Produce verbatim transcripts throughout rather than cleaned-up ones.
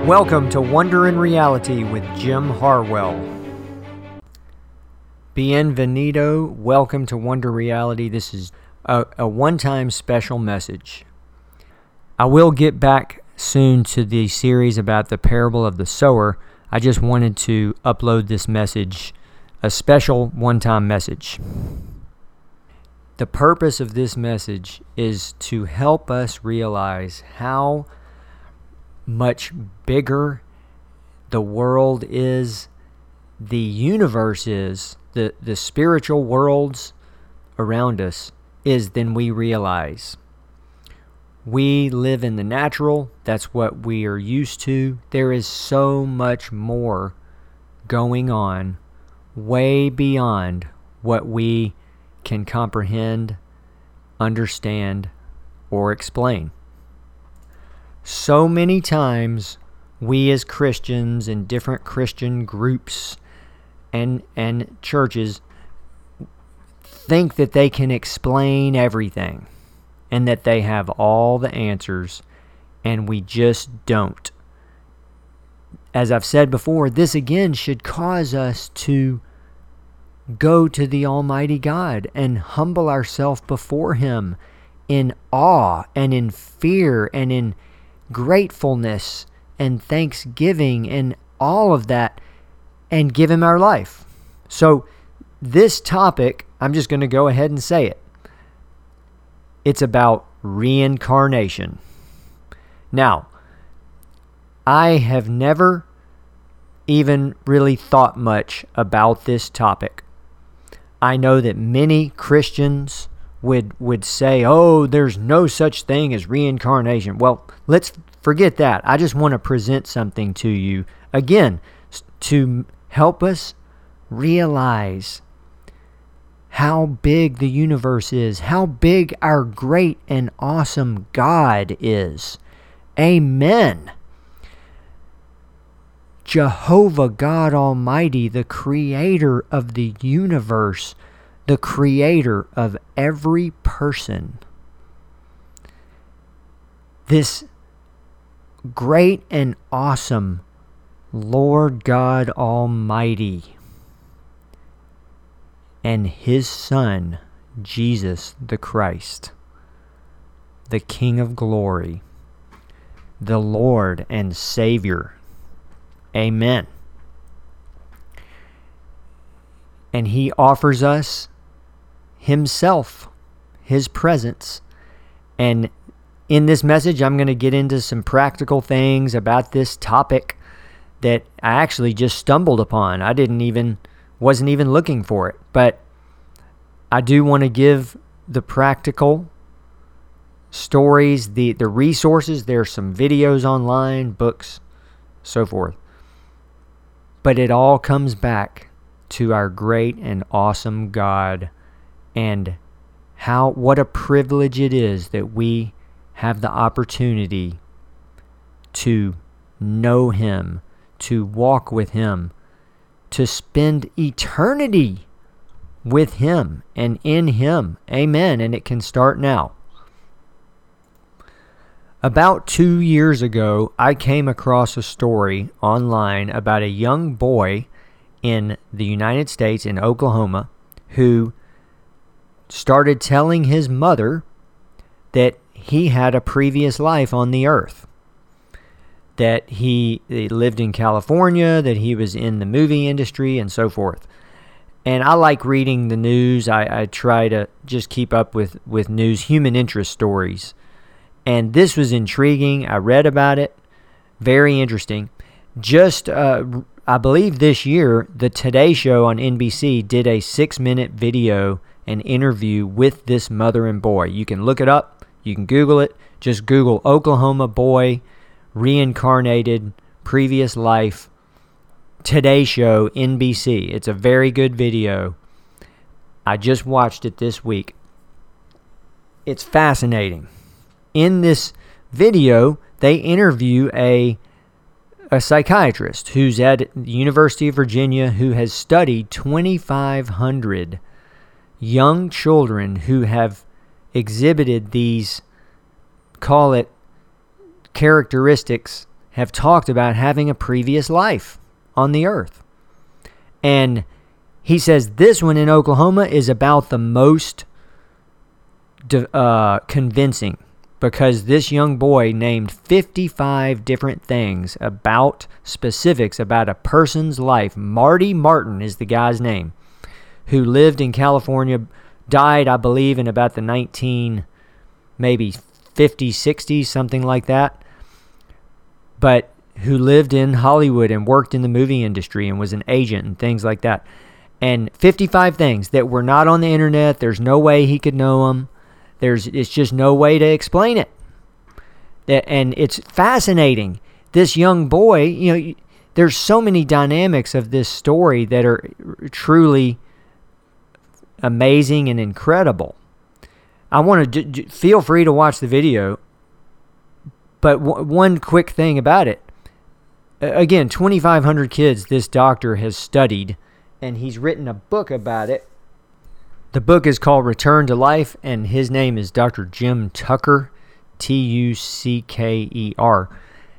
Welcome to Wonder in Reality with Jim Harwell. Bienvenido. Welcome to Wonder Reality. This is a, a one-time special message. I will get back soon to the series about the parable of the sower. I just wanted to upload this message, a special one-time message. The purpose of this message is to help us realize how much bigger the world is, the universe is, the, the spiritual worlds around us is than we realize. We live in the natural. That's what we are used to. There is so much more going on, way beyond what we can comprehend, understand, or explain. So many times we as Christians in different Christian groups and and churches think that they can explain everything and that they have all the answers, and we just don't. As I've said before, this again should cause us to go to the Almighty God and humble ourselves before Him in awe and in fear and in gratefulness and thanksgiving and all of that, and give Him our life. So this topic, I'm just going to go ahead and say it. It's about reincarnation. Now, I have never even really thought much about this topic. I know that many Christians would would say, oh, there's no such thing as reincarnation. Well, let's forget that. I just want to present something to you, again, to help us realize how big the universe is, how big our great and awesome God is. Amen. Jehovah God Almighty, the creator of the universe, the creator of every person. This great and awesome Lord God Almighty and His Son, Jesus the Christ, the King of Glory, the Lord and Savior. Amen. And He offers us Himself, His presence. And in this message, I'm going to get into some practical things about this topic that I actually just stumbled upon. I didn't even, wasn't even looking for it. But I do want to give the practical stories, the, the resources. There's some videos online, books, so forth. But it all comes back to our great and awesome God, and how what a privilege it is that we have the opportunity to know Him, to walk with Him, to spend eternity with Him and in Him. Amen. And it can start now. About two years ago, I came across a story online about a young boy in the United States, in Oklahoma, who started telling his mother that he had a previous life on the earth, that he, he lived in California, that he was in the movie industry, and so forth. And I like reading the news. I, I try to just keep up with, with news, human interest stories. And this was intriguing. I read about it. Very interesting. Just, uh, I believe this year, the Today Show on N B C did a six-minute video, an interview with this mother and boy. You can look it up. You can Google it. Just Google Oklahoma boy, reincarnated, previous life, Today Show, N B C. It's a very good video. I just watched it this week. It's fascinating. In this video, they interview a a psychiatrist who's at the University of Virginia, who has studied twenty-five hundred young children who have exhibited these, call it, characteristics, have talked about having a previous life on the earth. And he says this one in Oklahoma is about the most uh, convincing, because this young boy named fifty-five different things about specifics about a person's life. Marty Martin is the guy's name, who lived in California, died, I believe, in about the nineteen, maybe fifties, sixties, something like that, but who lived in Hollywood and worked in the movie industry and was an agent and things like that. And fifty-five things that were not on the internet. There's no way he could know them. There's, it's just no way to explain it. And it's fascinating. This young boy, you know, there's so many dynamics of this story that are truly amazing and incredible. I want to d- feel free to watch the video. But w- one quick thing about it. Again, twenty-five hundred kids this doctor has studied, and he's written a book about it. The book is called Return to Life, and his name is Doctor Jim Tucker, T U C K E R.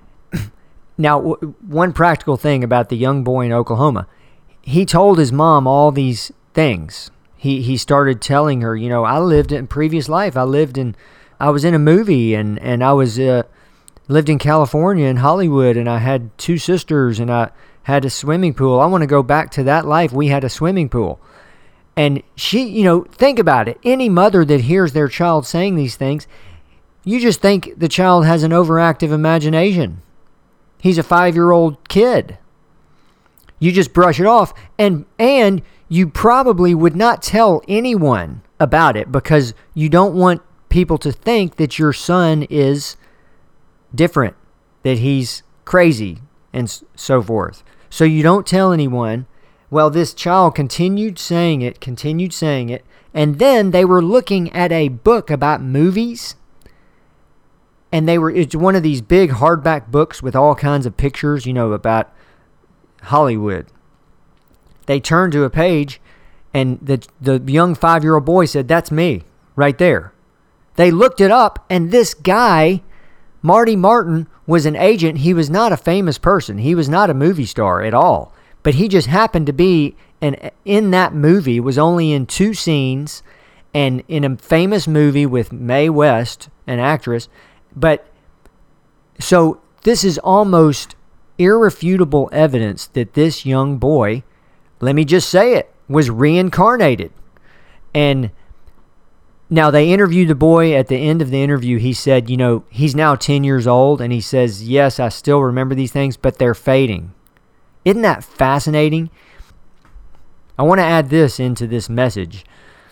Now, w- one practical thing about the young boy in Oklahoma, he told his mom all these things. He he started telling her, you know, I lived in previous life. I lived in, I was in a movie, and, and I was, uh, lived in California and Hollywood, and I had two sisters, and I had a swimming pool. I want to go back to that life. We had a swimming pool. And she, you know, think about it. Any mother that hears their child saying these things, you just think the child has an overactive imagination. He's a five-year-old kid. You just brush it off. And and you probably would not tell anyone about it, because you don't want people to think that your son is different, that he's crazy, and so forth. So you don't tell anyone. Well, this child continued saying it, continued saying it, and then they were looking at a book about movies, and they were, it's one of these big hardback books with all kinds of pictures, you know, about Hollywood. They turned to a page, and the the young five-year-old boy said, "That's me, right there." They looked it up, and this guy, Marty Martin, was an agent. He was not a famous person. He was not a movie star at all. But he just happened to be an, in that movie, was only in two scenes, and in a famous movie with Mae West, an actress. But so this is almost irrefutable evidence that this young boy, let me just say it, was reincarnated. And now they interviewed the boy. At the end of the interview, he said, you know, he's now ten years old, and he says, yes, I still remember these things, but they're fading. Isn't that fascinating? I want to add this into this message.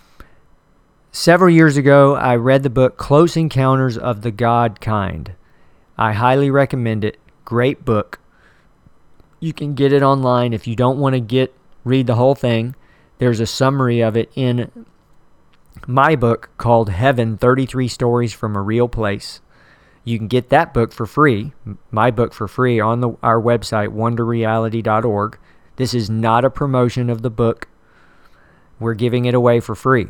Several years ago, I read the book Close Encounters of the God Kind. I highly recommend it. Great book. You can get it online. If you don't want to get read the whole thing, there's a summary of it in my book called Heaven, thirty-three Stories from a Real Place. You can get that book for free, my book for free, on the, our website, wonder reality dot org. This is not a promotion of the book. We're giving it away for free.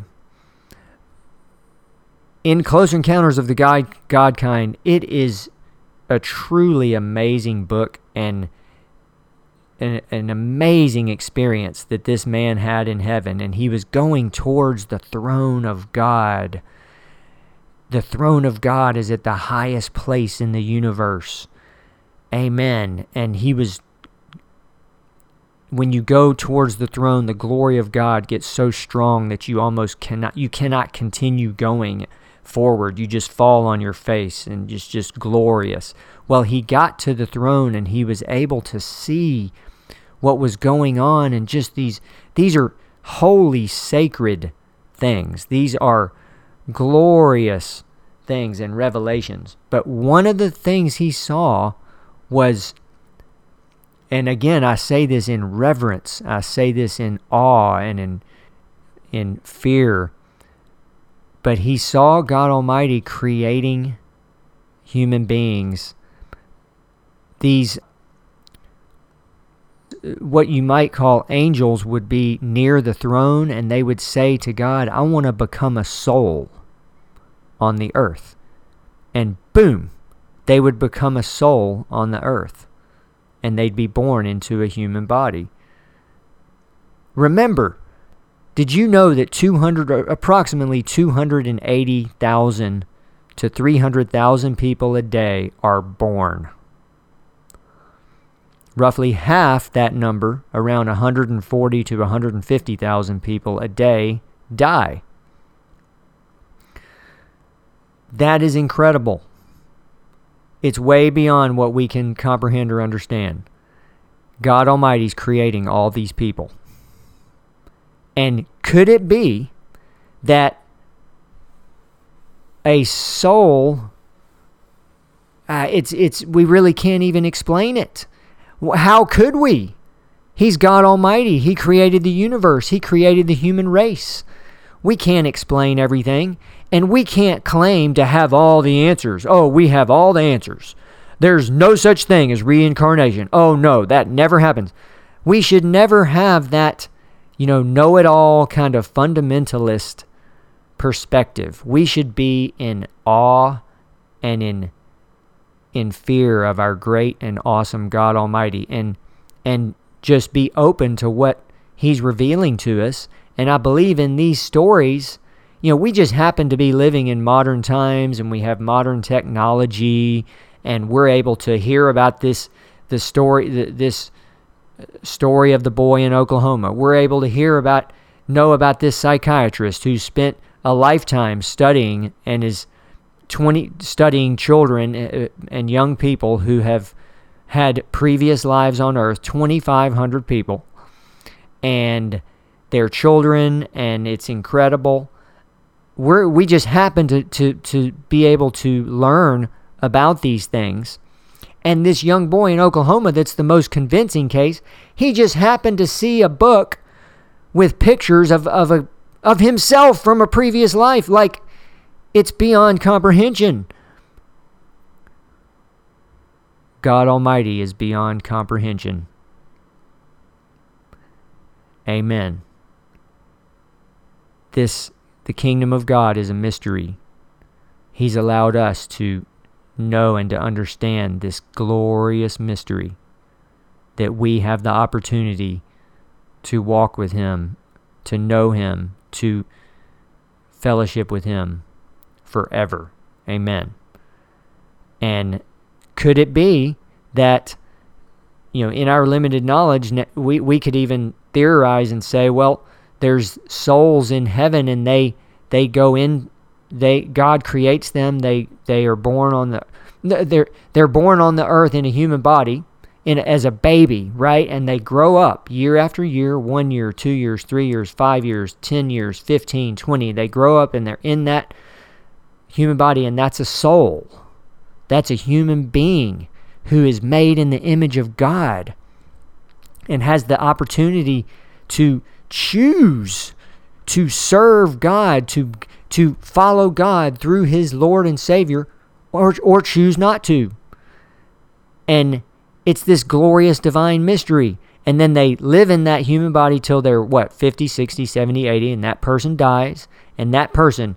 In Close Encounters of the God, God Kind, it is a truly amazing book, and an, an amazing experience that this man had in heaven. And he was going towards the throne of God. The throne of God is at the highest place in the universe. Amen. And he was, when you go towards the throne, the glory of God gets so strong that you almost cannot, you cannot continue going forward. You just fall on your face, and just, just glorious. Well, he got to the throne, and he was able to see what was going on, and just these, these are holy, sacred things. These are glorious things and revelations. But one of the things he saw was, and again, I say this in reverence, I say this in awe and in in fear, but he saw God Almighty creating human beings, these, what you might call angels, would be near the throne, and they would say to God, I want to become a soul on the earth. And boom, they would become a soul on the earth, and they'd be born into a human body. Remember, did you know that two hundred, approximately two hundred eighty thousand to three hundred thousand people a day are born? Roughly half that number, around one hundred forty to one hundred fifty thousand people a day, die. That is incredible. It's way beyond what we can comprehend or understand. God Almighty is creating all these people. And could it be that a soul, uh, it's it's we really can't even explain it. How could we? He's God Almighty. He created the universe. He created the human race. We can't explain everything, and we can't claim to have all the answers. Oh, we have all the answers. There's no such thing as reincarnation. Oh, no, that never happens. We should never have that, you know, know-it-all kind of fundamentalist perspective. We should be in awe and in in fear of our great and awesome God Almighty, and and just be open to what He's revealing to us. And I believe in these stories, you know, we just happen to be living in modern times, and we have modern technology, and we're able to hear about this the story this story of the boy in Oklahoma. We're able to hear about know about this psychiatrist who spent a lifetime studying and is twenty studying children and young people who have had previous lives on earth, twenty-five hundred people, and their children, and it's incredible. We're, we just happen to, to, to be able to learn about these things. And this young boy in Oklahoma, that's the most convincing case, he just happened to see a book with pictures of, of, a, of himself from a previous life. Like, it's beyond comprehension. God Almighty is beyond comprehension. Amen. This, the kingdom of God is a mystery. He's allowed us to know and to understand this glorious mystery, that we have the opportunity to walk with Him, to know Him, to fellowship with Him forever. Amen. And could it be that, you know, in our limited knowledge, we, we could even theorize and say, well, there's souls in heaven, and they they go in, they God creates them, they they are born on the they're they're born on the earth in a human body, in as a baby, right? And they grow up year after year, one year, two years, three years, five years, ten years, fifteen, twenty. They grow up and they're in that human body, and that's a soul. That's a human being who is made in the image of God and has the opportunity to choose to serve God, to to follow God through His Lord and Savior, or or choose not to. And it's this glorious divine mystery. And then they live in that human body till they're, what, fifty, sixty, seventy, eighty, and that person dies, and that person,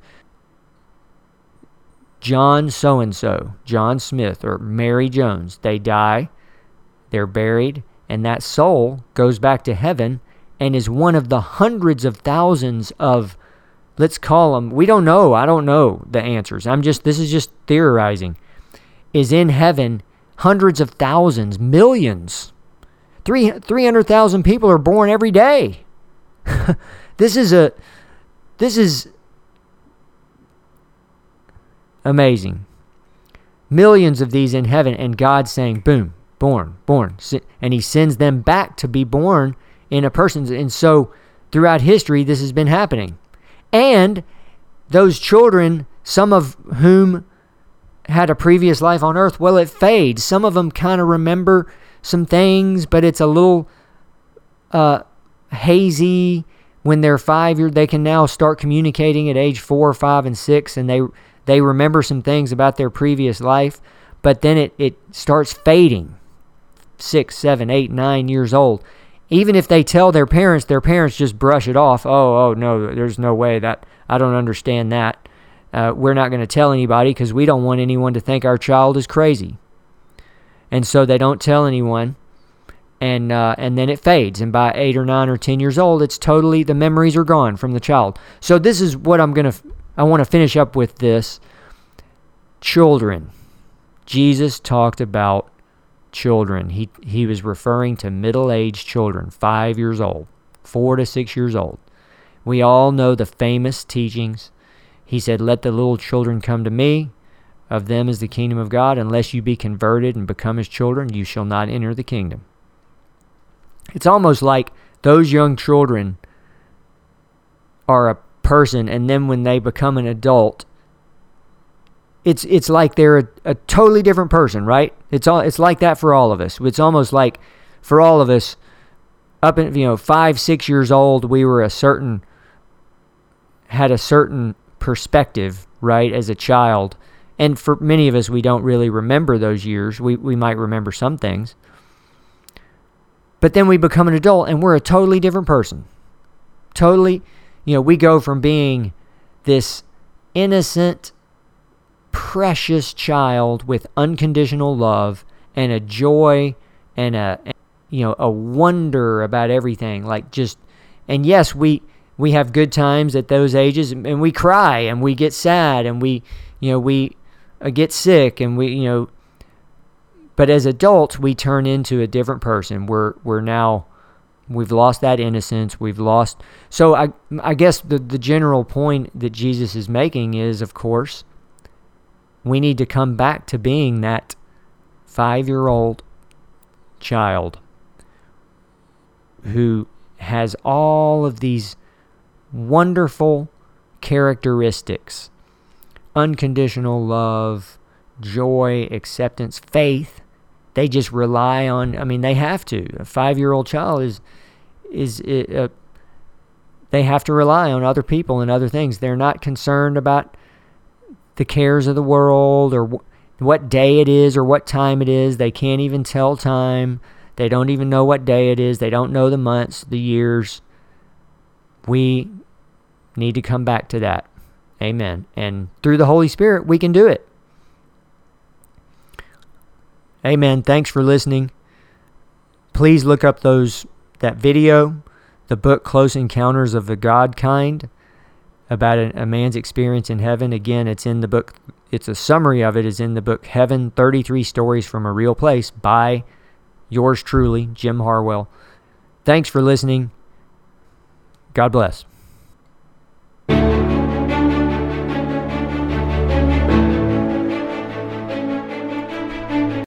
John so-and-so, John Smith, or Mary Jones, they die, they're buried, and that soul goes back to heaven and is one of the hundreds of thousands of, let's call them, we don't know, I don't know the answers, I'm just, this is just theorizing, is in heaven, hundreds of thousands, millions, three, three hundred thousand people are born every day. This is a, this is amazing. Millions of these in heaven, and God saying, boom, born, born. And He sends them back to be born in a person's. And so throughout history, this has been happening. And those children, some of whom had a previous life on earth, well, it fades. Some of them kind of remember some things, but it's a little uh, hazy. When they're five years, they can now start communicating at age four, five, and six, and they they remember some things about their previous life, but then it, it starts fading. Six, seven, eight, nine years old. Even if they tell their parents, their parents just brush it off. Oh, oh no, there's no way that, I don't understand that. Uh, we're not going to tell anybody because we don't want anyone to think our child is crazy. And so they don't tell anyone. And uh, and then it fades. And by eight or nine or ten years old, it's totally, the memories are gone from the child. So this is what I'm going to, I want to finish up with this. Children. Jesus talked about children. He, he was referring to middle-aged children, five years old, four to six years old. We all know the famous teachings. He said, let the little children come to me. Of them is the kingdom of God. Unless you be converted and become his children, you shall not enter the kingdom. It's almost like those young children are a person, and then when they become an adult, it's it's like they're a, a totally different person, right? It's all it's like that for all of us. It's almost like for all of us, up in you know five, six years old, we were a certain had a certain perspective, right, as a child, and for many of us, we don't really remember those years. We we might remember some things. But then we become an adult and we're a totally different person. Totally, you know, we go from being this innocent, precious child with unconditional love and a joy and a, you know, a wonder about everything. Like just, and yes, we, we have good times at those ages and we cry and we get sad and we, you know, we get sick and we, you know, but as adults, we turn into a different person. We're we're now, we've lost that innocence. We've lost. So I I guess the, the general point that Jesus is making is, of course, we need to come back to being that five-year-old child who has all of these wonderful characteristics: unconditional love, joy, acceptance, faith. They just rely on, I mean, they have to. A five-year-old child is, is uh, they have to rely on other people and other things. They're not concerned about the cares of the world or wh- what day it is or what time it is. They can't even tell time. They don't even know what day it is. They don't know the months, the years. We need to come back to that. Amen. And through the Holy Spirit, we can do it. Amen. Thanks for listening. Please look up those that video, the book Close Encounters of the God Kind, about a, a man's experience in heaven. Again, it's in the book. It's a summary of it is in the book Heaven, thirty-three Stories from a Real Place by yours truly, Jim Harwell. Thanks for listening. God bless.